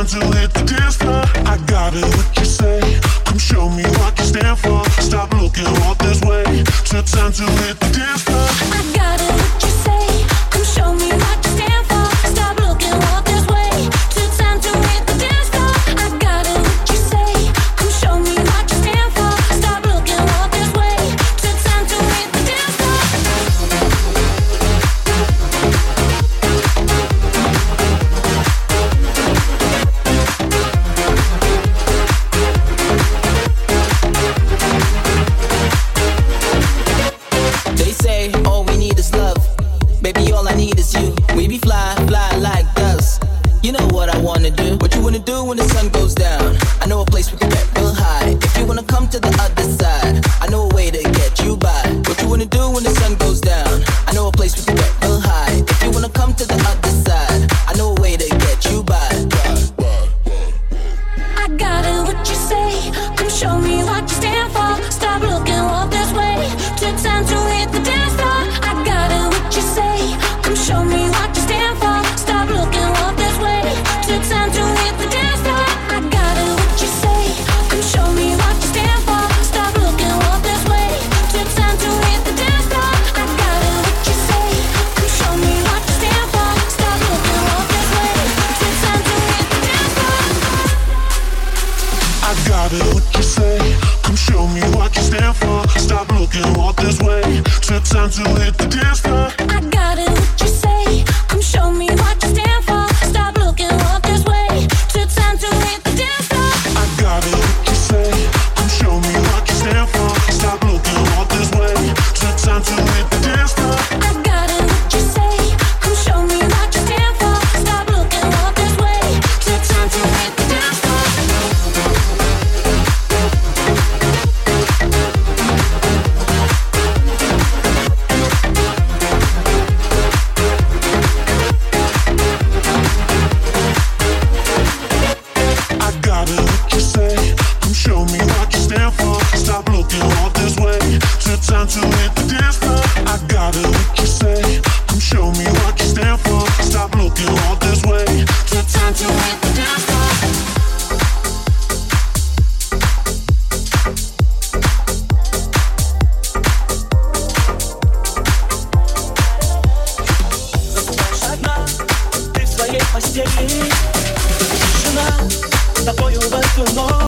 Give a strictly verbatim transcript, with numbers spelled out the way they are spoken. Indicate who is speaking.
Speaker 1: time to hit the dance floor. I got it, what you say? Come show me what you stand for. Stop looking all this way. Took time to hit the dance floor.
Speaker 2: I got it, what you say? Come show me what you stand for. Stop looking all this way. Took time to hit the dance floor. I got it, what you say? Come show me what you stand for. Stop looking all this way. Took time to hit the dance floor.
Speaker 3: They say all we need is love. Baby, all I need is you. We be fly, fly like dust. You know what I wanna do. What you wanna do when the sun goes down? I know a place we can get real high. If you wanna come to the other side, I know a way to get you by. What you wanna do when the sun goes down? I know a place we can get real high. If you wanna come to the other side, I know a way to get you by.
Speaker 2: I got it, what you say? Come show me what you stand for. Stop looking all this way. Took time to hit the dance floor. I got it, what you say? Come show me what you stand for. Stop looking all this way. Took time to hit the dance floor. I got it, what you say? Come show me what you stand for. Stop looking all this way. Took time to hit the dance floor. I got it, what you say? Come show me what you stand for. Stop looking all this way. Took time to hit the dance floor.
Speaker 1: I got it, what you say? Come show me what you stand for. Stop looking all this way. Took time to hit the dance floor.
Speaker 2: I got it, what you say? Come show me what you stand for. Stop looking all this way. Took time to hit the dance floor.
Speaker 1: I got it, what you say? Come show me what you stand for. Stop looking all this way. Took time to hit the dance floor.
Speaker 2: I got it, what you say? Come show me what you stand for. Stop looking all this way. Took time to hit the dance floor.
Speaker 1: I got it, what you say? Come show me what you stand for. Stop looking all this way. Took time to hit the dance floor. I got it, what you say? Come show me what you stand for. Stop looking all this way. Took time to hit the dance floor.
Speaker 4: Одна, ты в своей постели. Тишина, с тобою в эту ночь.